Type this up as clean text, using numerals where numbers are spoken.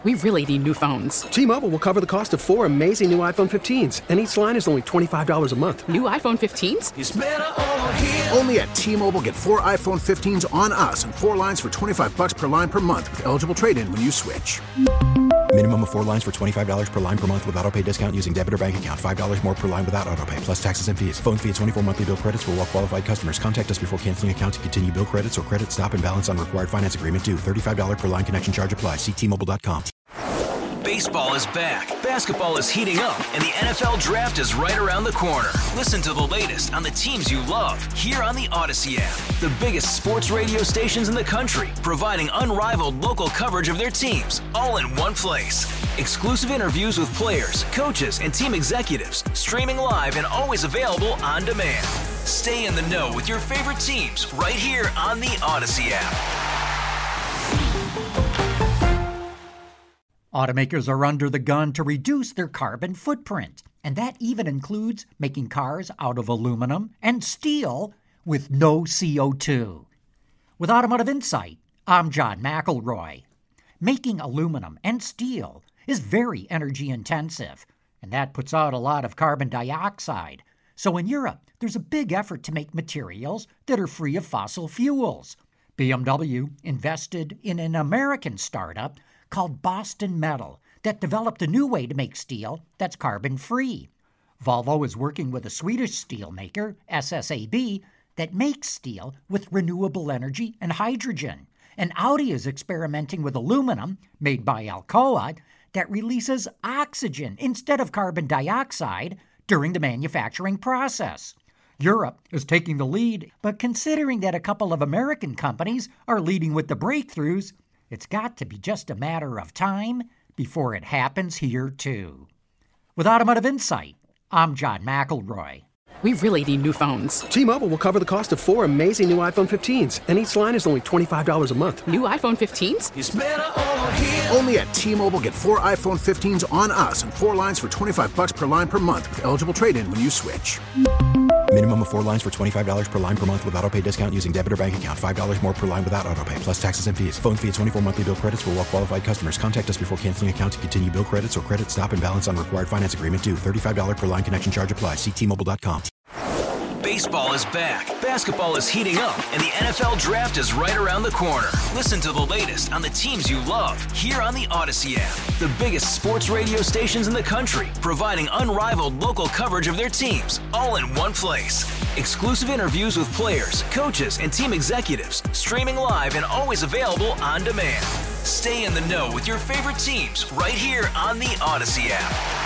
We really need new phones. T-Mobile will cover the cost of 4 amazing new iPhone 15s, and each line is only $25 a month. New iPhone 15s? It's better over here. Only at T-Mobile, get 4 iPhone 15s on us and 4 lines for $25 per line per month with eligible trade-in when you switch. Minimum of 4 lines for $25 per line per month with autopay discount using debit or bank account. $5 more per line without autopay, plus taxes and fees. Phone fee at 24 monthly bill credits for well-qualified customers. Contact us before canceling account to continue bill credits or credit stop and balance on required finance agreement due. $35 per line connection charge applies. See T-Mobile.com. Baseball is back, basketball is heating up, and the NFL Draft is right around the corner. Listen to the latest on the teams you love here on the Odyssey app. The biggest sports radio stations in the country, providing unrivaled local coverage of their teams, all in one place. Exclusive interviews with players, coaches, and team executives, streaming live and always available on demand. Stay in the know with your favorite teams right here on the Odyssey app. Automakers are under the gun to reduce their carbon footprint, and that even includes making cars out of aluminum and steel with no CO2. With Automotive Insight, I'm John McElroy. Making aluminum and steel is very energy intensive, and that puts out a lot of carbon dioxide. So in Europe, there's a big effort to make materials that are free of fossil fuels. BMW invested in an American startup called Boston Metal that developed a new way to make steel that's carbon-free. Volvo is working with a Swedish steelmaker, SSAB, that makes steel with renewable energy and hydrogen. And Audi is experimenting with aluminum, made by Alcoa, that releases oxygen instead of carbon dioxide during the manufacturing process. Europe is taking the lead, but considering that a couple of American companies are leading with the breakthroughs, it's got to be just a matter of time before it happens here, too. With Automotive Insight, I'm John McElroy. We really need new phones. T-Mobile will cover the cost of 4 amazing new iPhone 15s, and each line is only $25 a month. New iPhone 15s? It's better over here. Only at T-Mobile, get 4 iPhone 15s on us and 4 lines for $25 per line per month with eligible trade-in when you switch. Minimum of 4 lines for $25 per line per month with autopay discount using debit or bank account. $5 more per line without autopay, plus taxes and fees. Phone fee at 24 monthly bill credits for well-qualified customers. Contact us before canceling account to continue bill credits or credit stop and balance on required finance agreement due. $35 per line connection charge applies. See T-Mobile.com. Baseball is back, basketball is heating up, and the NFL Draft is right around the corner. Listen to the latest on the teams you love here on the Odyssey app. The biggest sports radio stations in the country, providing unrivaled local coverage of their teams, all in one place. Exclusive interviews with players, coaches, and team executives, streaming live and always available on demand. Stay in the know with your favorite teams right here on the Odyssey app.